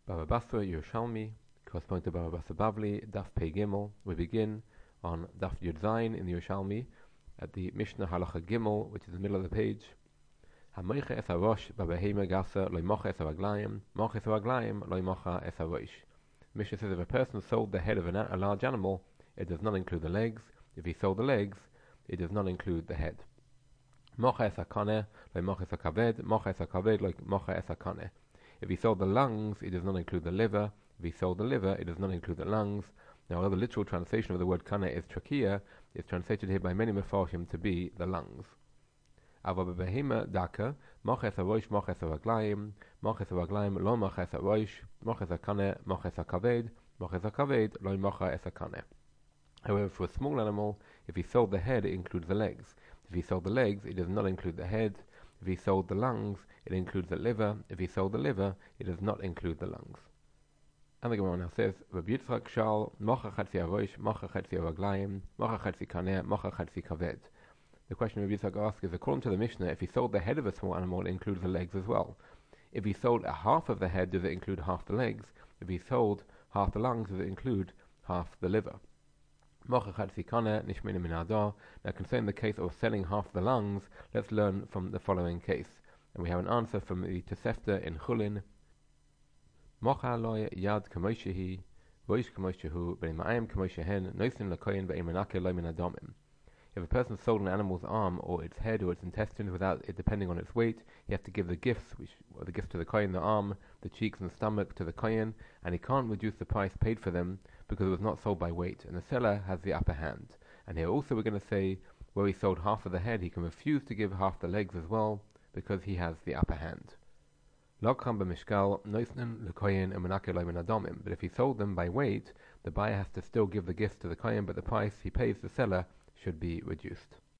Baba Basra Yerushalmi, corresponding to Baba Basra Bavli, Daf Pei Gimel. We begin on Daf Yud Zayin in the Yerushalmi at the Mishnah Halacha Gimel, which is in the middle of the page. Hamoicha es harosh babehema gasa lo mocha es haraglayim, mocha es haraglayim lo mocha es harosh. Mishnah says if a person sold the head of a large animal, it does not include the legs. If he sold the legs, it does not include the head. Mocha es hakane lo mocha es hakaved, mocha es hakaved lo mocha es hakane. If he sold the lungs, it does not include the liver. If he sold the liver, it does not include the lungs. Now, although the literal translation of the word kana is trachea, it's translated here by many mefarshim to be the lungs. Ava bebehema daka, moches harosh, moches haraglayim, moches haraglayim, lo moches harosh, moches hakane, moches hakaved, moches hakaved, lo mocha es hakane. However, for a small animal, if he sold the head, it includes the legs. If he sold the legs, it does not include the head. If he sold the lungs, it includes the liver. If he sold the liver, it does not include the lungs. And the Gemara now says, Rabbi Yitzchak shal mocha chatzi harosh, mocha chatzi haraglayim, mocha chatzi kaneh, mocha chatzi kaved. The question Rabbi Yitzchak asks is, according to the Mishnah, if he sold the head of a small animal, it includes the legs as well. If he sold a half of the head, does it include half the legs? If he sold half the lungs, does it include half the liver? Now, concerning the case of selling half the lungs, let's learn from the following case. And we have an answer from the Tosefta in Chulin. Mocha loy yad kamoshehi, voish kamoshehu, be'ima'ayim kamoshehen, noisin lakoyin be'imanake loy min adamim. If a person sold an animal's arm or its head or its intestines without it depending on its weight, he has to give the gifts, the gifts to the kohen, the arm, the cheeks and the stomach to the kohen, and he can't reduce the price paid for them because it was not sold by weight, and the seller has the upper hand. And here also we're going to say, where he sold half of the head, he can refuse to give half the legs as well, because he has the upper hand. But if he sold them by weight, the buyer has to still give the gifts to the kohen, but the price he pays the seller should be reduced.